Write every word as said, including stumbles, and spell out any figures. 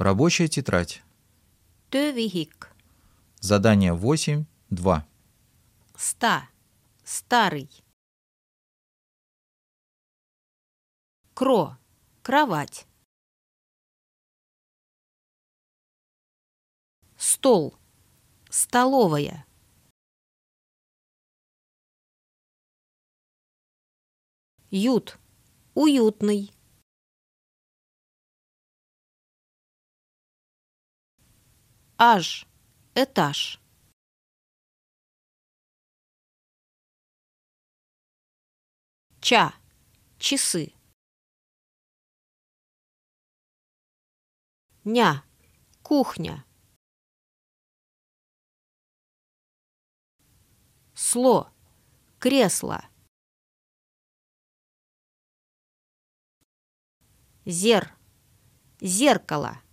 Рабочая тетрадь. Töövihik. Задание восемь два. Ста. Старый. Кро. Кровать. Стол. Столовая. Ют. Уютный. Аж. Этаж. Ча. Часы. Ня. Кухня. Сло. Кресло. Зер. Зеркало.